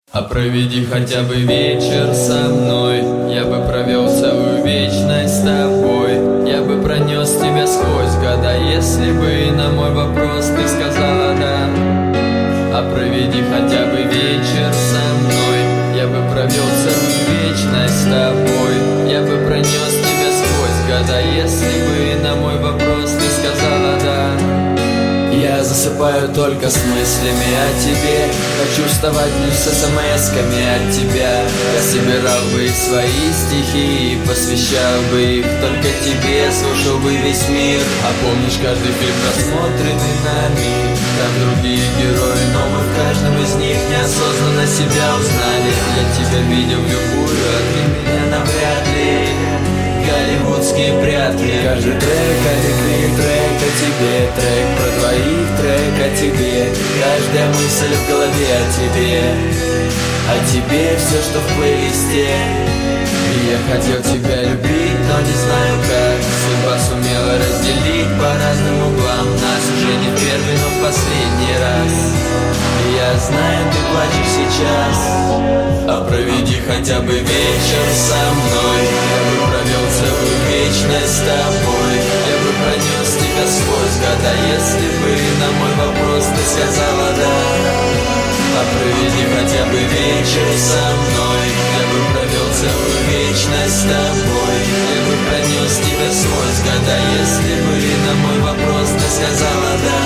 А проведи хотя бы вечер со мной. Я бы провел целую вечность с тобой. Я бы пронес тебя сквозь года, если бы на мой вопрос ты сказала да. А проведи хотя бы вечер со мной. Я бы провел целую вечность с тобой. Я бы пронес тебя сквозь года, если бы на мой вопрос ты сказала да. Я засыпаю только с мыслями о тебе. Хочу вставать лишь с смс-ками от тебя. Я собирал бы их свои стихи и посвящал бы их только тебе. Слушал бы весь мир. А помнишь каждый фильм, просмотренный нами? Там другие герои, но мы в каждом из них неосознанно себя узнали. Я тебя видел любую, а ты меня навряд ли. Голливудские прятки. Каждый трек о любви, трек о тебе, трек про двоих, трек о тебе. Каждая мысль в голове о тебе, о тебе все, что в плейлисте. И я хотел тебя любить, но не знаю как. Судьба сумела разделить по разным углам нас. Уже не первый, но в последний раз. И я знаю, ты плачешь сейчас. А проведи хотя бы вечер со мной. Я бы провел целую вечность с тобой. Я бы пронес тебя сквозь года, если бы на мой вопрос ты сказала да. А проведи хотя бы вечер со мной. Я бы провел целую вечность с тобой. Я бы пронес тебя сквозь года, если бы на мой вопрос ты сказала да.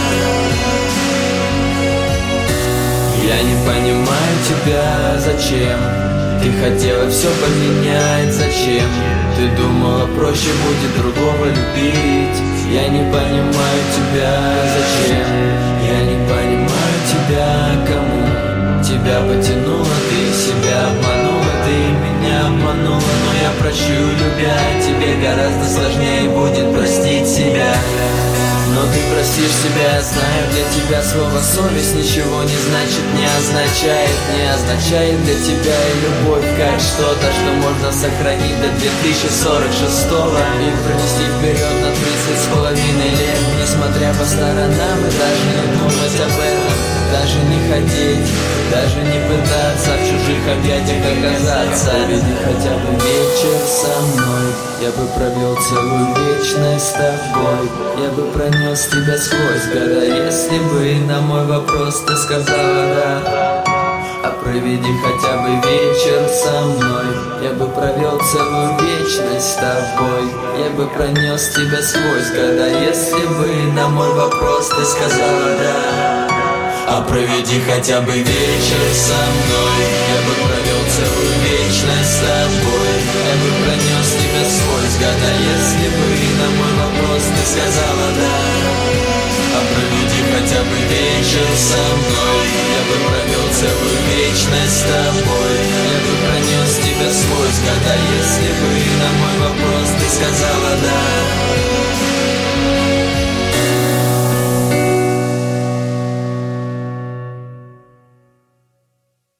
Я не понимаю тебя, зачем? Ты хотела все поменять, зачем? Ты думала, проще будет другого любить. Я не понимаю тебя, зачем? Я не понимаю тебя, кому? Тебя потянуло, ты себя обманула, ты меня обманула. Но я прощу, любя, тебе гораздо сложнее будет простить себя. Но ты простишь себя, знаю, для тебя слово совесть ничего не значит, не означает для тебя и любовь как что-то, что можно сохранить до 2046-го и пронести вперед на 30,5 лет, несмотря по сторонам и даже не думать об этом, даже не хотеть, даже не пытаться в чужих объятиях оказаться. Проведи хотя бы вечер со мной. Я бы провел целую вечность с тобой. Я бы пронес тебя сквозь года, если бы на мой вопрос ты сказала да. А проведи хотя бы вечер со мной. Я бы провел целую вечность с тобой. Я бы пронес тебя сквозь года, если бы на мой вопрос ты сказала да. А проведи хотя бы вечер со мной. Я бы провел целую вечность с тобой. Я бы пронес тебя сквозь года, если бы на мой вопрос ты сказала да. А проведи хотя бы вечер со мной. Я бы